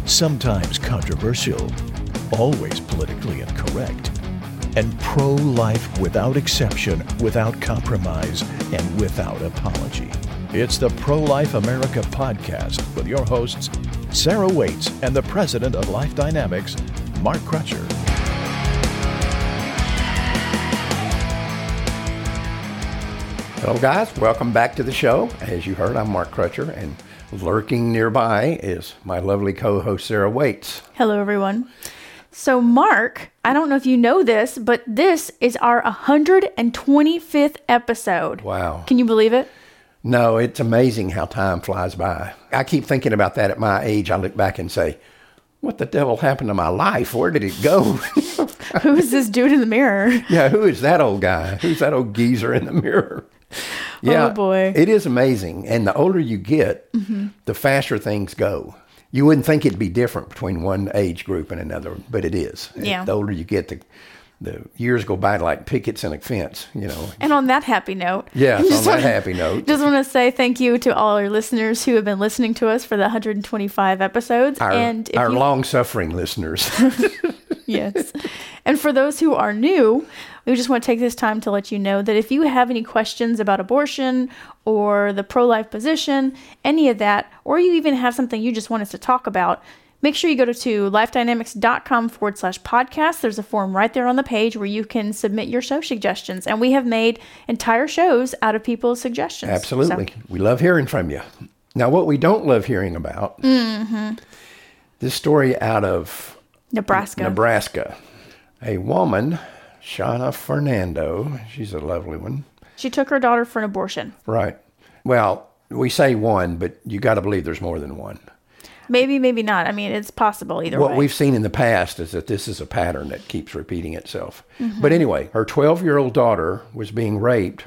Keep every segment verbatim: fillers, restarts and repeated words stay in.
sometimes controversial, always politically incorrect, and pro-life without exception, without compromise, and without apology. It's the Pro-Life America podcast with your hosts, Sarah Waits and the president of Life Dynamics, Mark Crutcher. Hello, guys. Welcome back to the show. As you heard, I'm Mark Crutcher, and lurking nearby is my lovely co-host, Sarah Waits. Hello, everyone. So, Mark, I don't know if you know this, but this is our one hundred twenty-fifth episode. Wow. Can you believe it? No, it's amazing how time flies by. I keep thinking about that at my age. I look back and say, what the devil happened to my life? Where did it go? Who is this dude in the mirror? Yeah, who is that old guy? Who's that old geezer in the mirror? Yeah, oh, boy. It is amazing. And the older you get, mm-hmm. the faster things go. You wouldn't think it'd be different between one age group and another, but it is. Yeah. The older you get, the the years go by like pickets in a fence, you know. And on that happy note. Yes, on that wanna, happy note. Just want to say thank you to all our listeners who have been listening to us for the one hundred twenty-five episodes. Our, and our you, long-suffering listeners. Yes. And for those who are new, we just want to take this time to let you know that if you have any questions about abortion or the pro-life position, any of that, or you even have something you just want us to talk about, make sure you go to, to lifedynamics.com forward slash podcast. There's a form right there on the page where you can submit your show suggestions. And we have made entire shows out of people's suggestions. Absolutely. So. We love hearing from you. Now, what we don't love hearing about, mm-hmm. this story out of Nebraska. Nebraska. A woman, Shauna Fernando, she's a lovely one. She took her daughter for an abortion. Right. Well, we say one, but you got to believe there's more than one. Maybe, maybe not. I mean, it's possible either what way. What we've seen in the past is that this is a pattern that keeps repeating itself. Mm-hmm. But anyway, her twelve-year-old daughter was being raped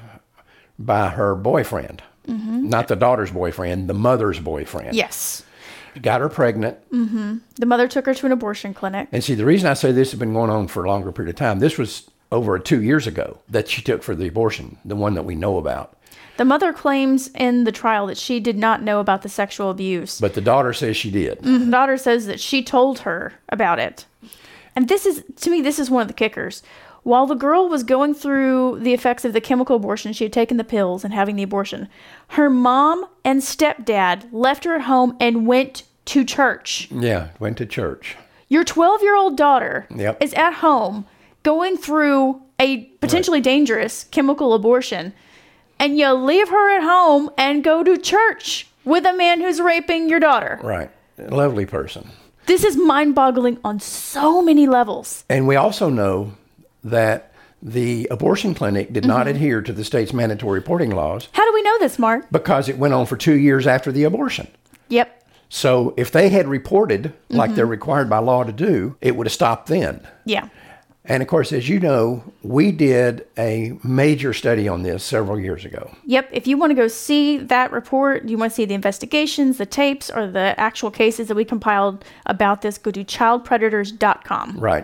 by her boyfriend. Mm-hmm. Not the daughter's boyfriend, the mother's boyfriend. Yes. Got her pregnant. Mm-hmm. The mother took her to an abortion clinic. And see, the reason I say this has been going on for a longer period of time, this was over two years ago that she took for the abortion, the one that we know about. The mother claims in the trial that she did not know about the sexual abuse. But the daughter says she did. Mm-hmm. The daughter says that she told her about it. And this is, to me, this is one of the kickers. While the girl was going through the effects of the chemical abortion, she had taken the pills and having the abortion, her mom and stepdad left her at home and went to church. Yeah, went to church. Your twelve-year-old daughter yep. is at home going through a potentially right. dangerous chemical abortion, and you leave her at home and go to church with a man who's raping your daughter. Right. Lovely person. This is mind-boggling on so many levels. And we also know that the abortion clinic did mm-hmm. not adhere to the state's mandatory reporting laws. How do we know this, Mark? Because it went on for two years after the abortion. Yep. So if they had reported mm-hmm. like they're required by law to do, it would have stopped then. Yeah. And of course, as you know, we did a major study on this several years ago. Yep. If you want to go see that report, you want to see the investigations, the tapes, or the actual cases that we compiled about this, go to child predators dot com. Right.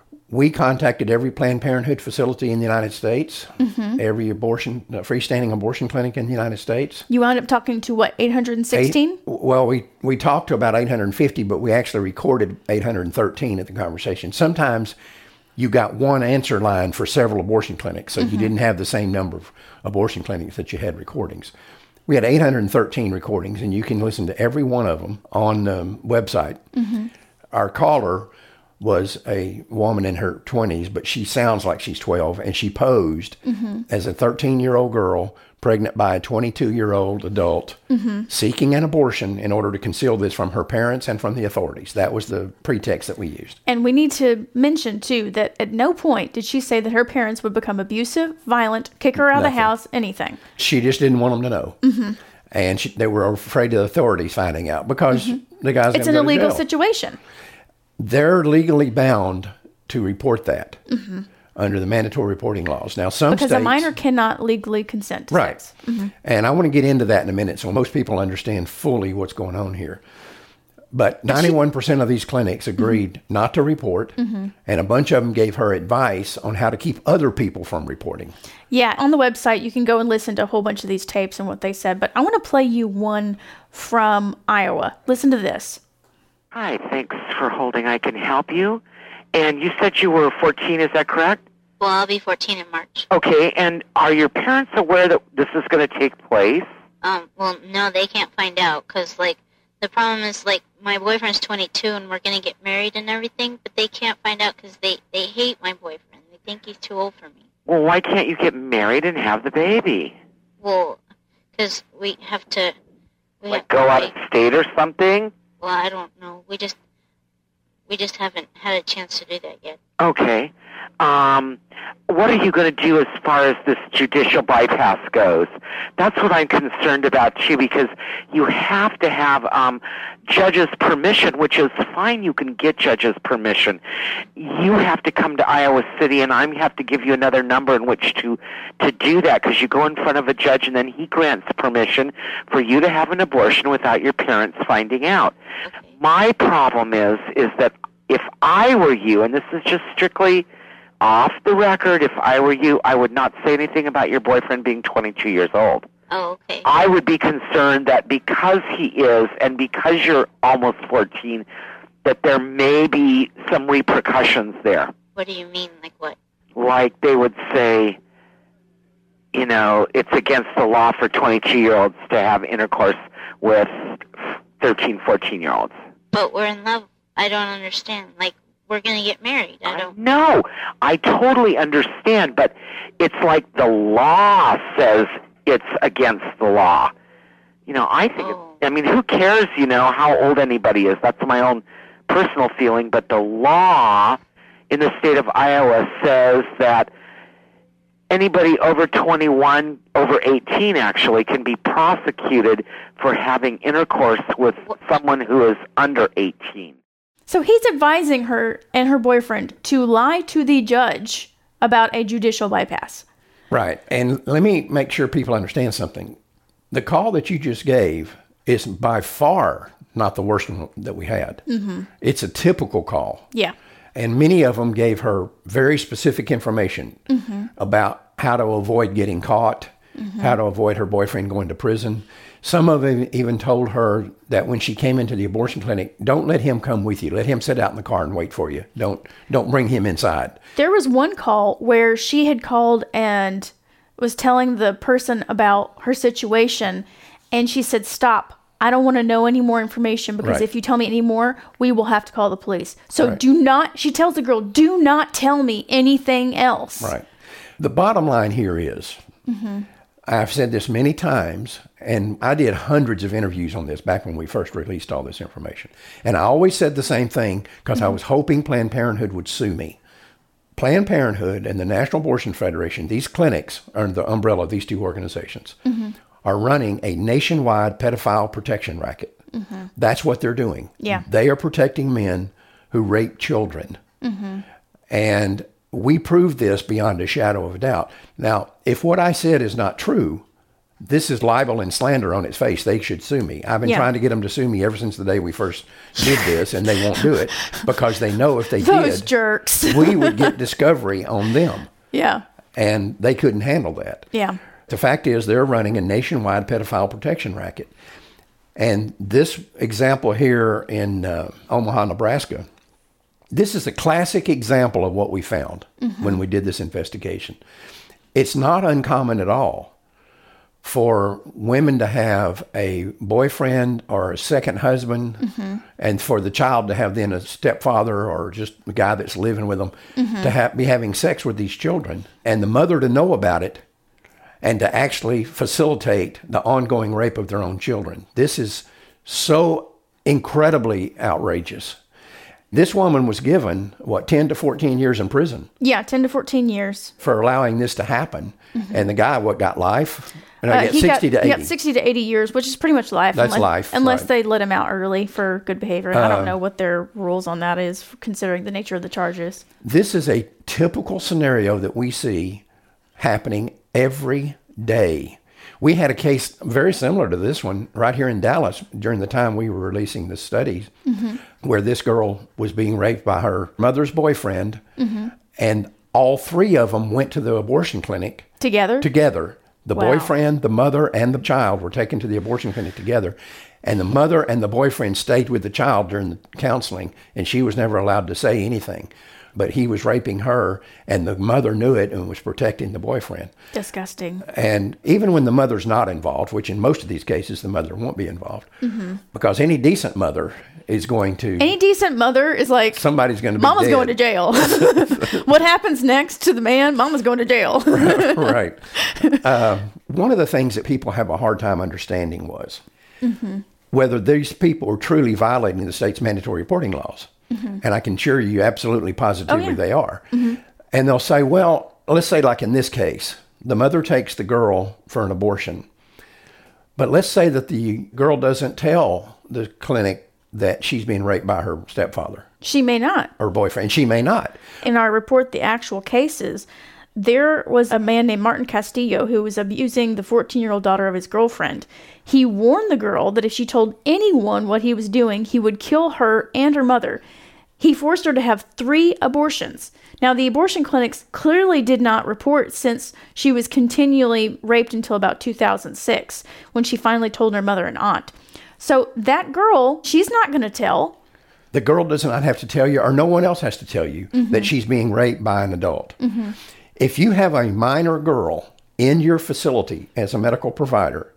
We contacted every Planned Parenthood facility in the United States, mm-hmm. every abortion, uh, freestanding abortion clinic in the United States. You wound up talking to, what, eight hundred sixteen? Eight, well, we, we talked to about eight hundred fifty, but we actually recorded eight hundred thirteen at the conversation. Sometimes you got one answer line for several abortion clinics, so mm-hmm. you didn't have the same number of abortion clinics that you had recordings. We had eight hundred thirteen recordings, and you can listen to every one of them on the um, website. Mm-hmm. Our caller was a woman in her twenties, but she sounds like she's twelve, and she posed mm-hmm. as a thirteen-year-old girl pregnant by a twenty-two-year-old adult mm-hmm. seeking an abortion in order to conceal this from her parents and from the authorities. That was the pretext that we used. And we need to mention, too, that at no point did she say that her parents would become abusive, violent, kick her out Nothing. of the house, anything. She just didn't want them to know. Mm-hmm. And she, they were afraid of the authorities finding out because mm-hmm. the guy's going to go to jail. It's an illegal situation. They're legally bound to report that mm-hmm. under the mandatory reporting laws. Now, some because states... a minor cannot legally consent to right. sex. Mm-hmm. And I want to get into that in a minute so most people understand fully what's going on here. But ninety-one percent of these clinics agreed mm-hmm. not to report, mm-hmm. and a bunch of them gave her advice on how to keep other people from reporting. Yeah, on the website, you can go and listen to a whole bunch of these tapes and what they said. But I want to play you one from Iowa. Listen to this. Hi, thanks for holding. I can help you. And you said you were fourteen, is that correct? Well, I'll be fourteen in March. Okay, and are your parents aware that this is going to take place? Um, well, no, they can't find out, because, like, the problem is, like, my boyfriend's twenty-two, and we're going to get married and everything, but they can't find out because they, they hate my boyfriend. They think he's too old for me. Well, why can't you get married and have the baby? Well, because we have to... We Like have go to out of wait. state or something? Well, I don't know. We just... We just haven't had a chance to do that yet. Okay. Um, what are you going to do as far as this judicial bypass goes? That's what I'm concerned about, too, because you have to have um, judges' permission, which is fine. You can get judges' permission. You have to come to Iowa City, and I have to give you another number in which to, to do that, because you go in front of a judge, and then he grants permission for you to have an abortion without your parents finding out. Okay. My problem is, is that if I were you, and this is just strictly off the record, if I were you, I would not say anything about your boyfriend being twenty-two years old. Oh, okay. I would be concerned that because he is, and because you're almost fourteen, that there may be some repercussions there. What do you mean? Like what? Like they would say, you know, it's against the law for twenty-two-year-olds to have intercourse with thirteen, fourteen-year-olds. But we're in love. I don't understand. Like, we're going to get married. I don't... No, I totally understand, but it's like the law says it's against the law. You know, I think, Oh. it, I mean, who cares, you know, how old anybody is? That's my own personal feeling, but the law in the state of Iowa says that anybody over twenty-one, over eighteen actually, can be prosecuted for having intercourse with someone who is under eighteen. So he's advising her and her boyfriend to lie to the judge about a judicial bypass. Right. And let me make sure people understand something. The call that you just gave is by far not the worst one that we had. Mm-hmm. It's a typical call. Yeah. And many of them gave her very specific information mm-hmm. about how to avoid getting caught, mm-hmm. how to avoid her boyfriend going to prison. Some of them even told her that when she came into the abortion clinic, don't let him come with you. Let him sit out in the car and wait for you. Don't don't bring him inside. There was one call where she had called and was telling the person about her situation, and she said, stop. I don't want to know any more information because Right. if you tell me any more, we will have to call the police. So Right. do not, she tells the girl, do not tell me anything else. Right. The bottom line here is, mm-hmm. I've said this many times, and I did hundreds of interviews on this back when we first released all this information. And I always said the same thing because mm-hmm. I was hoping Planned Parenthood would sue me. Planned Parenthood and the National Abortion Federation, these clinics under the umbrella of these two organizations, mm-hmm. are running a nationwide pedophile protection racket. Mm-hmm. That's what they're doing. Yeah. They are protecting men who rape children. Mm-hmm. And we proved this beyond a shadow of a doubt. Now, if what I said is not true, this is libel and slander on its face. They should sue me. I've been Yeah. trying to get them to sue me ever since the day we first did this, and they won't do it because they know if they Those did, jerks. we would get discovery on them, Yeah. and they couldn't handle that. Yeah. The fact is they're running a nationwide pedophile protection racket. And this example here in uh, Omaha, Nebraska, this is a classic example of what we found mm-hmm. when we did this investigation. It's not uncommon at all for women to have a boyfriend or a second husband mm-hmm. and for the child to have then a stepfather or just a guy that's living with them mm-hmm. to ha- be having sex with these children and the mother to know about it and to actually facilitate the ongoing rape of their own children. This is so incredibly outrageous. This woman was given, what, ten to fourteen years in prison Yeah, ten to fourteen years. for allowing this to happen. Mm-hmm. And the guy, what, got life? And I Uh, get he sixty got, to he eighty. got sixty to eighty years, which is pretty much life. That's unless, life, Unless right. they let him out early for good behavior. And I don't Uh, know what their rules on that is, considering the nature of the charges. This is a typical scenario that we see happening every day. We had a case very similar to this one right here in Dallas during the time we were releasing the studies, mm-hmm. where this girl was being raped by her mother's boyfriend, mm-hmm. and all three of them went to the abortion clinic Together? together. The Wow. boyfriend, the mother, and the child were taken to the abortion clinic together. And the mother and the boyfriend stayed with the child during the counseling, and she was never allowed to say anything. But he was raping her, and the mother knew it and was protecting the boyfriend. Disgusting. And even when the mother's not involved, which in most of these cases the mother won't be involved, mm-hmm. because any decent mother is going to... Any decent mother is like... Somebody's going to be Mama's dead. going to jail. What happens next to the man? Mama's going to jail. Right. Uh, one of the things that people have a hard time understanding was mm-hmm. whether these people are truly violating the state's mandatory reporting laws. Mm-hmm. And I can assure you absolutely positively oh, yeah. they are. Mm-hmm. And they'll say, well, let's say like in this case, the mother takes the girl for an abortion. But let's say that the girl doesn't tell the clinic that she's being raped by her stepfather. She may not. Or boyfriend. She may not. In our report, the actual cases, there was a man named Martin Castillo who was abusing the fourteen-year-old daughter of his girlfriend. He warned the girl that if she told anyone what he was doing, he would kill her and her mother. He forced her to have three abortions. Now, the abortion clinics clearly did not report since she was continually raped until about two thousand six, when she finally told her mother and aunt. So that girl, she's not going to tell. The girl does not have to tell you, or no one else has to tell you, mm-hmm. that she's being raped by an adult. Mm-hmm. If you have a minor girl in your facility as a medical provider,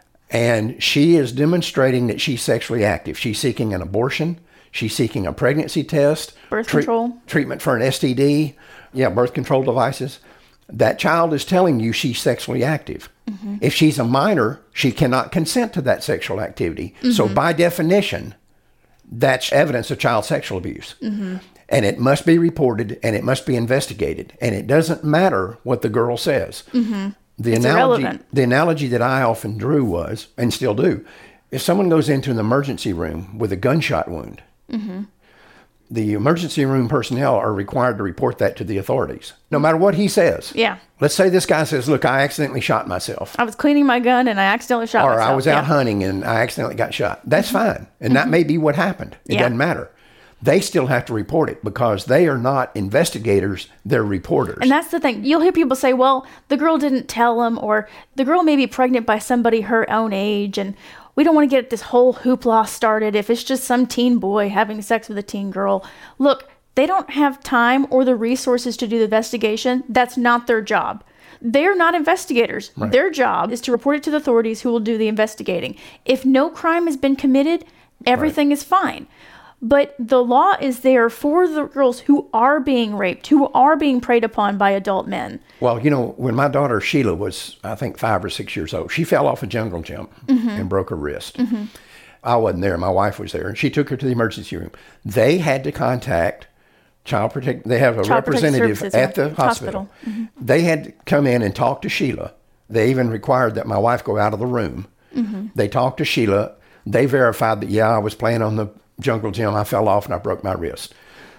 and she is demonstrating that she's sexually active, she's seeking an abortion, she's seeking a pregnancy test, birth tre- control, treatment for an S T D, yeah, birth control devices, that child is telling you she's sexually active. Mm-hmm. If she's a minor, she cannot consent to that sexual activity. Mm-hmm. So by definition, that's evidence of child sexual abuse. Mm-hmm. And it must be reported, and it must be investigated. And it doesn't matter what the girl says. Mm-hmm. The it's analogy, irrelevant. The analogy that I often drew was, and still do, if someone goes into an emergency room with a gunshot wound, mm-hmm. the emergency room personnel are required to report that to the authorities, no matter what he says. Yeah. Let's say this guy says, look, I accidentally shot myself. I was cleaning my gun and I accidentally shot or myself. Or I was out yeah. hunting and I accidentally got shot. That's mm-hmm. fine. And mm-hmm. that may be what happened. It yeah. doesn't matter. They still have to report it because they are not investigators, they're reporters. And that's the thing. You'll hear people say, well, the girl didn't tell him, or the girl may be pregnant by somebody her own age, and we don't want to get this whole hoopla started if it's just some teen boy having sex with a teen girl. Look, they don't have time or the resources to do the investigation. That's not their job. They're not investigators. Right. Their job is to report it to the authorities who will do the investigating. If no crime has been committed, everything right. is fine. But the law is there for the girls who are being raped, who are being preyed upon by adult men. Well, you know, when my daughter Sheila was, I think, five or six years old, she fell off a jungle gym mm-hmm. and broke her wrist. Mm-hmm. I wasn't there. My wife was there, and she took her to the emergency room. They had to contact Child Protect. They have a Child representative at the hospital. hospital. Mm-hmm. They had to come in and talk to Sheila. They even required that my wife go out of the room. Mm-hmm. They talked to Sheila. They verified that, yeah, I was playing on the jungle gym, I fell off and I broke my wrist.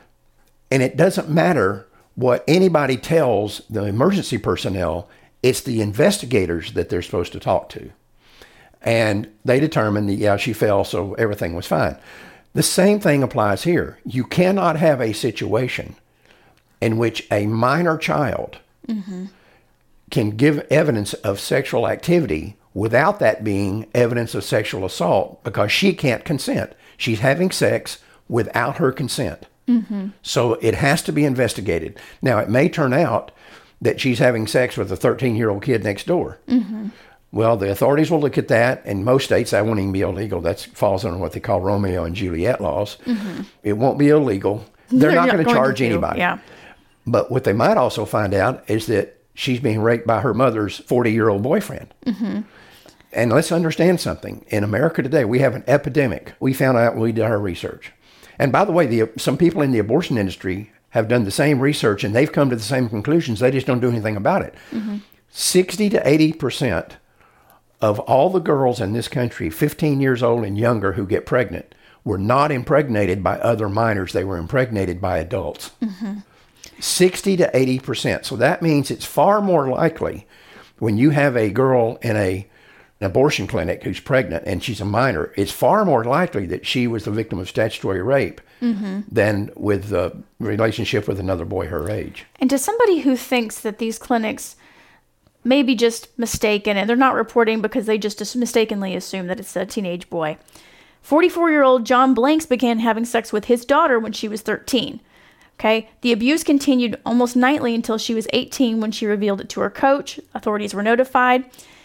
And it doesn't matter what anybody tells the emergency personnel, it's the investigators that they're supposed to talk to. And they determined that, yeah, she fell, so everything was fine. The same thing applies here. You cannot have a situation in which a minor child mm-hmm. can give evidence of sexual activity without that being evidence of sexual assault because she can't consent. She's having sex without her consent. Mm-hmm. So it has to be investigated. Now, it may turn out that she's having sex with a thirteen-year-old kid next door. Mm-hmm. Well, the authorities will look at that. In most states, that won't even be illegal. That falls under what they call Romeo and Juliet laws. Mm-hmm. It won't be illegal. They're, They're not going to charge anybody. Yeah. But what they might also find out is that she's being raped by her mother's forty-year-old boyfriend. Mm-hmm. And let's understand something. In America today, we have an epidemic. We found out when we did our research. And by the way, the, some people in the abortion industry have done the same research and they've come to the same conclusions. They just don't do anything about it. Mm-hmm. sixty to eighty percent of all the girls in this country, fifteen years old and younger, who get pregnant, were not impregnated by other minors. They were impregnated by adults. Mm-hmm. sixty to eighty percent. So that means it's far more likely when you have a girl in a an abortion clinic who's pregnant and she's a minor, it's far more likely that she was the victim of statutory rape mm-hmm. than with the relationship with another boy her age. And to somebody who thinks that these clinics maybe just mistaken, and they're not reporting because they just mistakenly assume that it's a teenage boy. forty-four-year-old John Blanks began having sex with his daughter when she was thirteen. Okay, the abuse continued almost nightly until she was eighteen when she revealed it to her coach. Authorities were notified.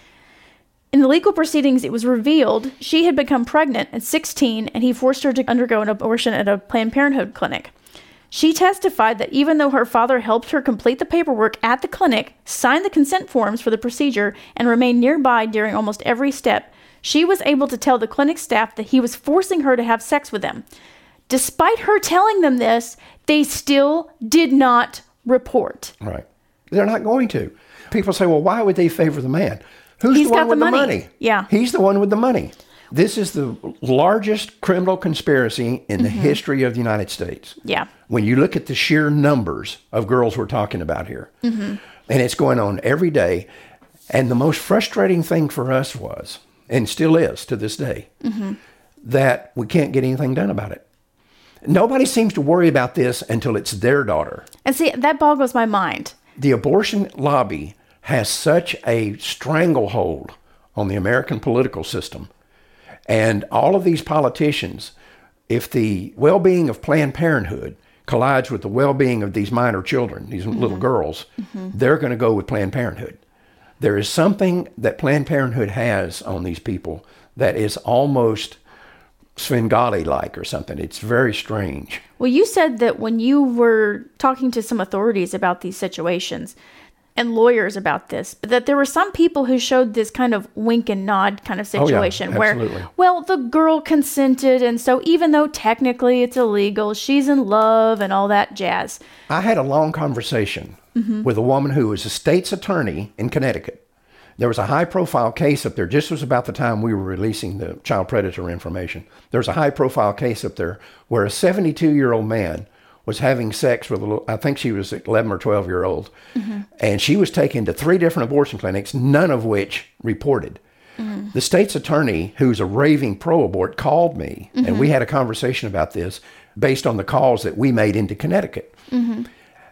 In the legal proceedings, it was revealed she had become pregnant at sixteen, and he forced her to undergo an abortion at a Planned Parenthood clinic. She testified that even though her father helped her complete the paperwork at the clinic, signed the consent forms for the procedure, and remained nearby during almost every step, she was able to tell the clinic staff that he was forcing her to have sex with them. Despite her telling them this, they still did not report. Right. They're not going to. People say, well, why would they favor the man? Who's He's the one got with the the money. money? Yeah. He's the one with the money. This is the largest criminal conspiracy in the mm-hmm. history of the United States. Yeah. When you look at the sheer numbers of girls we're talking about here, mm-hmm. and it's going on every day. And the most frustrating thing for us was, and still is to this day, mm-hmm. that we can't get anything done about it. Nobody seems to worry about this until it's their daughter. And see, that boggles my mind. The abortion lobby has such a stranglehold on the American political system. And all of these politicians, if the well-being of Planned Parenthood collides with the well-being of these minor children, these mm-hmm. little girls, mm-hmm. they're going to go with Planned Parenthood. There is something that Planned Parenthood has on these people that is almost Svengali-like or something. It's very strange. Well, you said that when you were talking to some authorities about these situations and lawyers about this, but that there were some people who showed this kind of wink and nod kind of situation oh, yeah, absolutely. where, well, the girl consented, and so even though technically it's illegal, she's in love and all that jazz. I had a long conversation mm-hmm. with a woman who was a state's attorney in Connecticut. There was a high-profile case up there. Just was about the time we were releasing the child predator information. There was a high-profile case up there where a seventy-two-year-old man was having sex with a little, I think she was eleven or twelve year old. Mm-hmm. And she was taken to three different abortion clinics, none of which reported. Mm-hmm. The state's attorney, who's a raving pro-abort, called me, mm-hmm. and we had a conversation about this based on the calls that we made into Connecticut. Mm-hmm.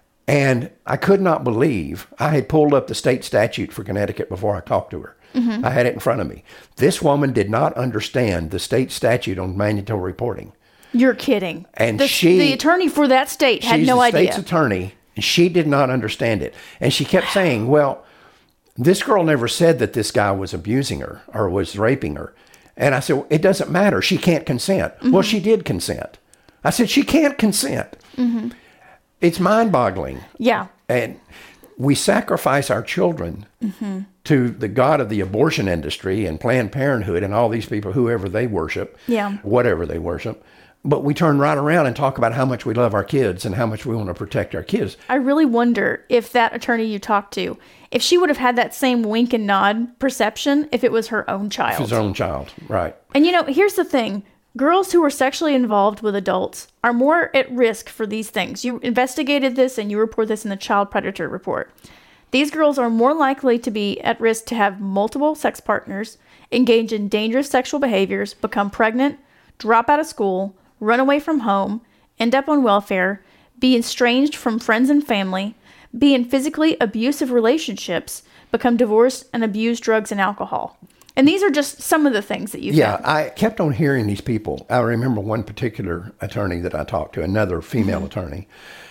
And I could not believe, I had pulled up the state statute for Connecticut before I talked to her. Mm-hmm. I had it in front of me. This woman did not understand the state statute on mandatory reporting. You're kidding. And the, she, the attorney for that state had no idea. She's the state's attorney, and she did not understand it. And she kept saying, well, this girl never said that this guy was abusing her or was raping her. And I said, well, it doesn't matter. She can't consent. Mm-hmm. Well, she did consent. I said, she can't consent. Mm-hmm. It's mind-boggling. Yeah. And we sacrifice our children mm-hmm. to the God of the abortion industry and Planned Parenthood and all these people, whoever they worship, yeah. whatever they worship. But we turn right around and talk about how much we love our kids and how much we want to protect our kids. I really wonder if that attorney you talked to, if she would have had that same wink and nod perception if it was her own child. If it's her own child, right. And you know, here's the thing. Girls who are sexually involved with adults are more at risk for these things. You investigated this and you report this in the child predator report. These girls are more likely to be at risk to have multiple sex partners, engage in dangerous sexual behaviors, become pregnant, drop out of school, run away from home, end up on welfare, be estranged from friends and family, be in physically abusive relationships, become divorced, and abuse drugs and alcohol. And these are just some of the things that you Yeah, found. I kept on hearing these people. I remember one particular attorney that I talked to, another female mm-hmm. attorney.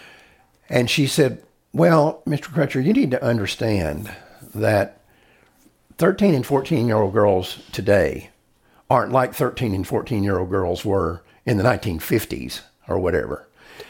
And she said, well, Mister Crutcher, you need to understand that thirteen and fourteen-year-old girls today aren't like thirteen and fourteen-year-old girls were in the nineteen fifties or whatever.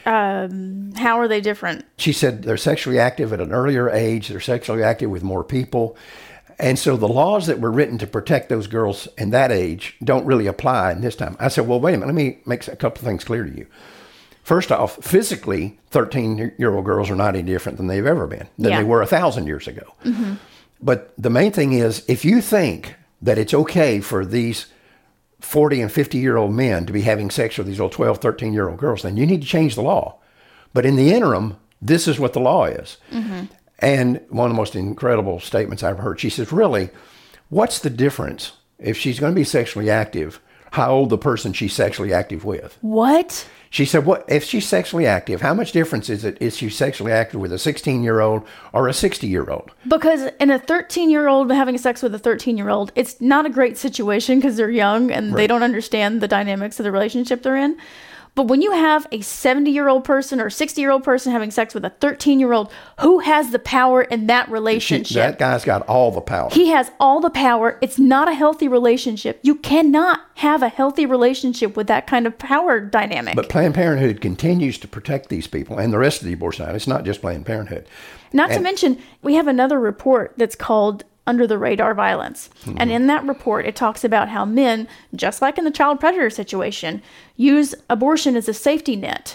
Um, how are they different? She said they're sexually active at an earlier age. They're sexually active with more people. And so the laws that were written to protect those girls in that age don't really apply in this time. I said, well, wait a minute. Let me make a couple of things clear to you. First off, physically, thirteen-year-old girls are not any different than they've ever been, than yeah. they were a thousand years ago. Mm-hmm. But the main thing is, if you think that it's okay for these forty and fifty-year-old men to be having sex with these little twelve, thirteen-year-old girls, then you need to change the law. But in the interim, this is what the law is. Mm-hmm. And one of the most incredible statements I've heard, she says, really, what's the difference if she's going to be sexually active how old the person she's sexually active with. What? She said, "What if she's sexually active? How much difference is it if she's sexually active with a sixteen-year-old or a sixty-year-old?" Because in a thirteen-year-old having sex with a thirteen-year-old, it's not a great situation because they're young and they don't understand the dynamics of the relationship they're in. But when you have a seventy-year-old person or a sixty-year-old person having sex with a thirteen-year-old, who has the power in that relationship? She, that guy's got all the power. He has all the power. It's not a healthy relationship. You cannot have a healthy relationship with that kind of power dynamic. But Planned Parenthood continues to protect these people and the rest of the abortion. It's not just Planned Parenthood. Not and, to mention, we have another report that's called Under the Radar Violence. Mm-hmm. And in that report, it talks about how men, just like in the child predator situation, use abortion as a safety net.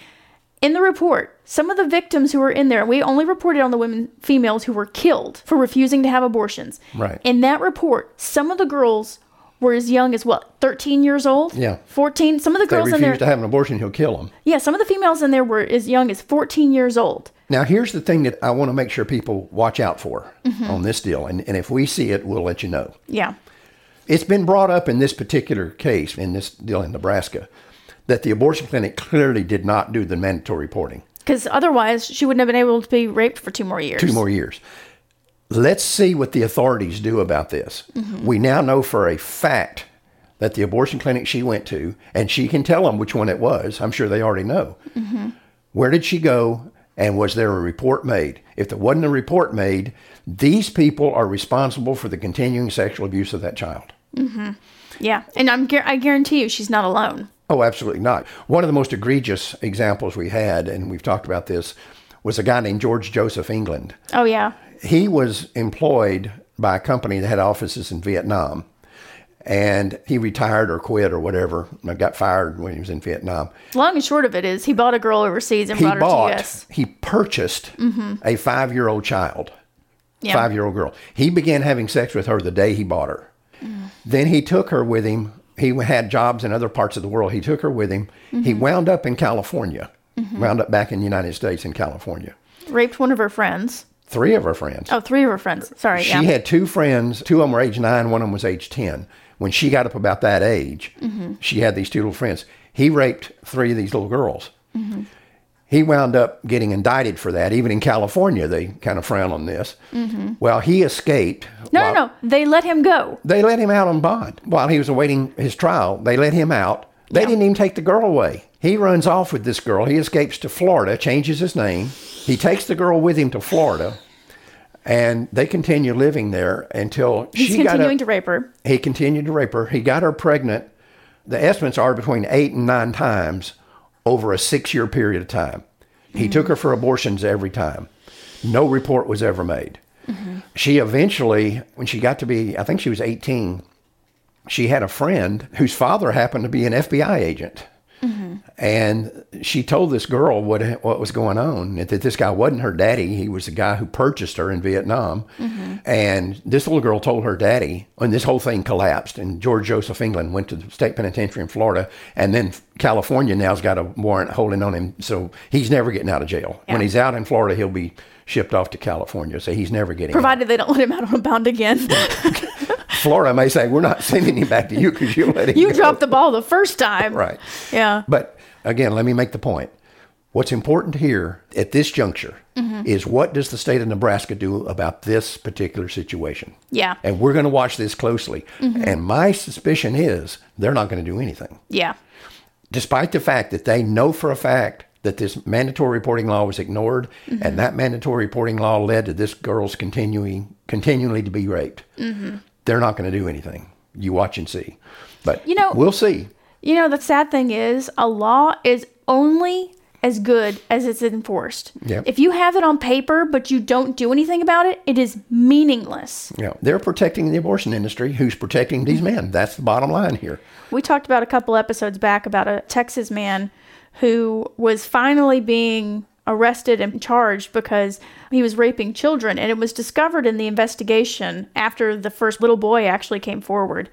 In the report, some of the victims who were in there, we only reported on the women, females who were killed for refusing to have abortions. Right. In that report, some of the girls were as young as what, thirteen years old? Yeah. fourteen? Some of the if they girls in there. refuse to have an abortion, he'll kill them. Yeah, some of the females in there were as young as fourteen years old. Now, here's the thing that I want to make sure people watch out for mm-hmm. on this deal. And, and if we see it, we'll let you know. Yeah. It's been brought up in this particular case, in this deal in Nebraska, that the abortion clinic clearly did not do the mandatory reporting. Because otherwise, she wouldn't have been able to be raped for two more years. Two more years. Let's see what the authorities do about this. Mm-hmm. We now know for a fact that the abortion clinic she went to, and she can tell them which one it was. I'm sure they already know. Mm-hmm. Where did she go? And was there a report made? If there wasn't a report made, these people are responsible for the continuing sexual abuse of that child. Mm-hmm. Yeah. And I'm, I guarantee you she's not alone. Oh, absolutely not. One of the most egregious examples we had, and we've talked about this, was a guy named George Joseph England. Oh, yeah. He was employed by a company that had offices in Vietnam. And he retired or quit or whatever, got fired when he was in Vietnam. Long and short of it is he bought a girl overseas and he brought her bought, to U S He purchased mm-hmm. a five-year-old child, yeah. five-year-old girl. He began having sex with her the day he bought her. Mm. Then he took her with him. He had jobs in other parts of the world. He took her with him. Mm-hmm. He wound up in California, mm-hmm. wound up back in the United States in California. Raped one of her friends. Three of her friends. Oh, three of her friends. Sorry. She yeah. had two friends. Two of them were age nine. One of them was age ten. When she got up about that age, mm-hmm. she had these two little friends. He raped three of these little girls. Mm-hmm. He wound up getting indicted for that. Even in California, they kind of frown on this. Mm-hmm. Well, he escaped. No, while, no, no. They let him go. They let him out on bond. While he was awaiting his trial, they let him out. They yeah. didn't even take the girl away. He runs off with this girl. He escapes to Florida, changes his name. He takes the girl with him to Florida. And they continue living there until He's she got continuing up, to rape her. He continued to rape her. He got her pregnant. The estimates are between eight and nine times over a six-year period of time. He mm-hmm. took her for abortions every time. No report was ever made. Mm-hmm. She eventually, when she got to be, I think she was eighteen, she had a friend whose father happened to be an F B I agent. Mm-hmm. And she told this girl what what was going on, that this guy wasn't her daddy. He was the guy who purchased her in Vietnam. Mm-hmm. And this little girl told her daddy, and this whole thing collapsed. And George Joseph England went to the state penitentiary in Florida. And then California now's got a warrant holding on him. So he's never getting out of jail. Yeah. When he's out in Florida, he'll be shipped off to California. So he's never getting Provided out. they don't let him out on bond again. Florida may say, we're not sending him back to you because you let him You go. dropped the ball the first time. Right. Yeah. But again, let me make the point. What's important here at this juncture mm-hmm. is what does the state of Nebraska do about this particular situation? Yeah. And we're going to watch this closely. Mm-hmm. And my suspicion is they're not going to do anything. Yeah. Despite the fact that they know for a fact that this mandatory reporting law was ignored, mm-hmm. and that mandatory reporting law led to this girl's continuing continually to be raped. Mm-hmm. They're not going to do anything. You watch and see. But you know, we'll see. You know, the sad thing is a law is only as good as it's enforced. Yep. If you have it on paper, but you don't do anything about it, it is meaningless. Yeah, they're protecting the abortion industry. Who's protecting these men? That's the bottom line here. We talked about a couple episodes back about a Texas man who was finally being arrested and charged because he was raping children. And it was discovered in the investigation after the first little boy actually came forward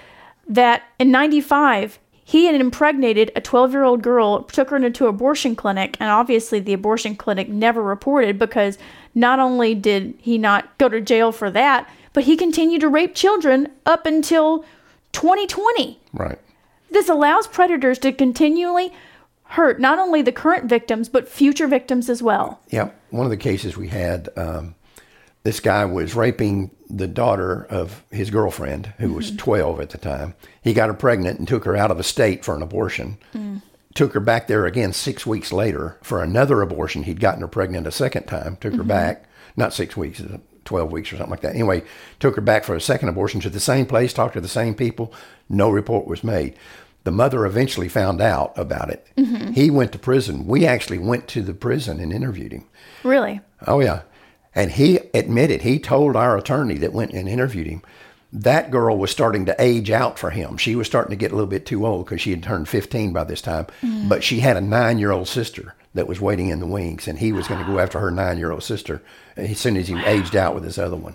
that in ninety-five, he had impregnated a twelve-year-old girl, took her into an abortion clinic, and obviously the abortion clinic never reported because not only did he not go to jail for that, but he continued to rape children up until twenty twenty. Right. This allows predators to continually hurt not only the current victims, but future victims as well. Yeah. One of the cases we had, um, this guy was raping the daughter of his girlfriend, who mm-hmm. was twelve at the time. He got her pregnant and took her out of the state for an abortion. Mm. Took her back there again six weeks later for another abortion. He'd gotten her pregnant a second time, took mm-hmm. her back, not six weeks, twelve weeks or something like that. Anyway, took her back for a second abortion to the same place, talked to the same people. No report was made. The mother eventually found out about it. Mm-hmm. He went to prison. We actually went to the prison and interviewed him. Really? Oh, yeah. And he admitted, he told our attorney that went and interviewed him, that girl was starting to age out for him. She was starting to get a little bit too old because she had turned fifteen by this time. Mm. But she had a nine-year-old sister that was waiting in the wings, and he was going to go after her nine-year-old sister as soon as he aged out with his other one.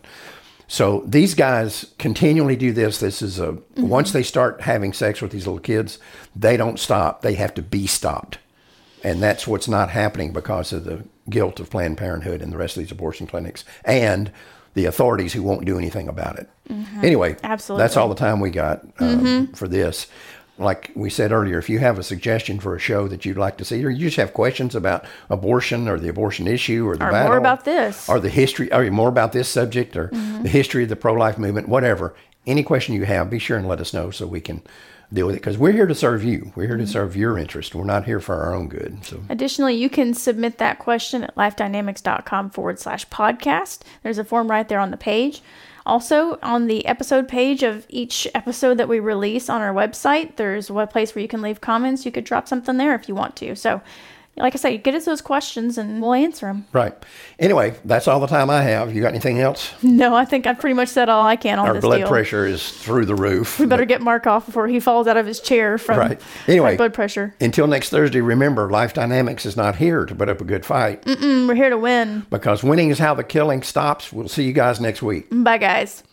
So these guys continually do this. This is a, mm-hmm. once they start having sex with these little kids, they don't stop. They have to be stopped. And that's what's not happening because of the guilt of Planned Parenthood and the rest of these abortion clinics and the authorities who won't do anything about it. Mm-hmm. Anyway, Absolutely. That's all the time we got um, mm-hmm. for this. Like we said earlier, if you have a suggestion for a show that you'd like to see, or you just have questions about abortion or the abortion issue or the or battle. more about this. Or the history, or more about this subject or mm-hmm. the history of the pro-life movement, whatever. Any question you have, be sure and let us know so we can deal with it. Because we're here to serve you. We're here mm-hmm. to serve your interest. We're not here for our own good. So, additionally, you can submit that question at lifedynamics.com forward slash podcast. There's a form right there on the page. Also, on the episode page of each episode that we release on our website, there's a place where you can leave comments. You could drop something there if you want to. So, like I say, get us those questions and we'll answer them. Right. Anyway, that's all the time I have. You got anything else? No, I think I've pretty much said all I can on Our this blood deal. pressure is through the roof. We better get Mark off before he falls out of his chair from right. Anyway, high blood pressure. Until next Thursday, remember, Life Dynamics is not here to put up a good fight. Mm-mm, we're here to win. Because winning is how the killing stops. We'll see you guys next week. Bye, guys.